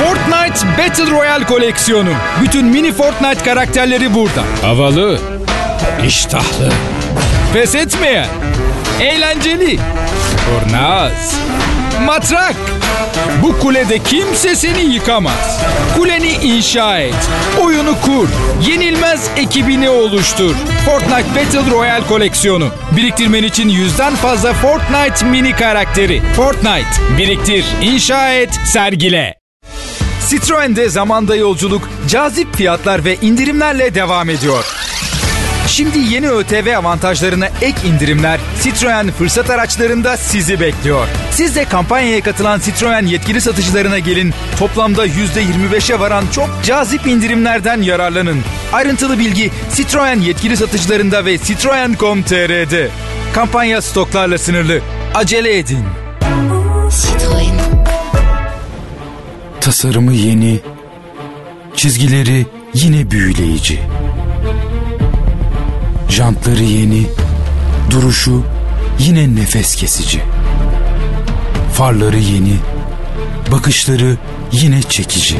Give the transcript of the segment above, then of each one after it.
Fortnite Battle Royale koleksiyonu. Bütün mini Fortnite karakterleri burada. Havalı, iştahlı, pes etmeyen, eğlenceli, kurnaz, matrak. Bu kulede kimse seni yıkamaz. Kuleni inşa et, oyunu kur, yenilmez ekibini oluştur. Fortnite Battle Royale koleksiyonu. Biriktirmen için 100'den fazla Fortnite mini karakteri. Fortnite, biriktir, inşa et, sergile. Citroen'de zamanda yolculuk, cazip fiyatlar ve indirimlerle devam ediyor. Şimdi yeni ÖTV avantajlarına ek indirimler Citroen fırsat araçlarında sizi bekliyor. Siz de kampanyaya katılan Citroen yetkili satıcılarına gelin. Toplamda %25'e varan çok cazip indirimlerden yararlanın. Ayrıntılı bilgi Citroen yetkili satıcılarında ve citroen.com.tr'de. Kampanya stoklarla sınırlı. Acele edin. Citroen. Tasarımı yeni, çizgileri yine büyüleyici. Jantları yeni, duruşu yine nefes kesici. Farları yeni, bakışları yine çekici.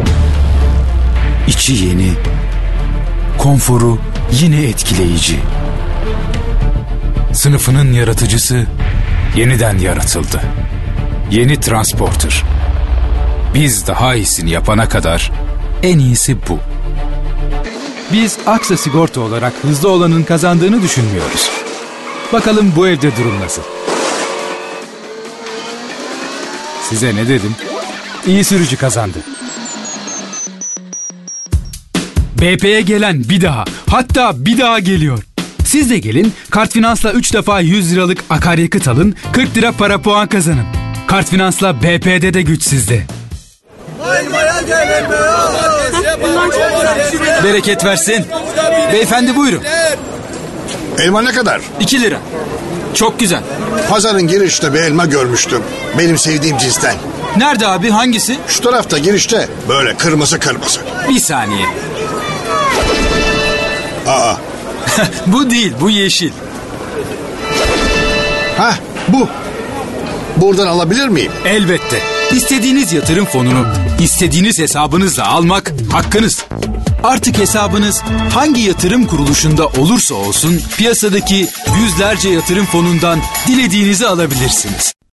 İçi yeni, konforu yine etkileyici. Sınıfının yaratıcısı yeniden yaratıldı. Yeni Transporter. Biz daha iyisini yapana kadar en iyisi bu. Biz Aksa Sigorta olarak hızlı olanın kazandığını düşünmüyoruz. Bakalım bu evde durum nasıl? Size ne dedim? İyi sürücü kazandı. BP'ye gelen bir daha, hatta bir daha geliyor. Siz de gelin, Kartfinans'la 3 defa 100 liralık akaryakıt alın, 40 lira para puan kazanın. Kartfinans'la BP'de de güç sizde. Bereket versin. Beyefendi buyurun. Elma ne kadar? 2 lira. Çok güzel. Pazarın girişte bir elma görmüştüm. Benim sevdiğim cinsten. Nerede abi, hangisi? Şu tarafta girişte. Böyle kırmızı kırmızı. Bir saniye. Aa. Bu değil, bu yeşil. Hah, bu. Buradan alabilir miyim? Elbette. İstediğiniz yatırım fonunu istediğiniz hesabınızla almak hakkınız. Artık hesabınız hangi yatırım kuruluşunda olursa olsun piyasadaki yüzlerce yatırım fonundan dilediğinizi alabilirsiniz.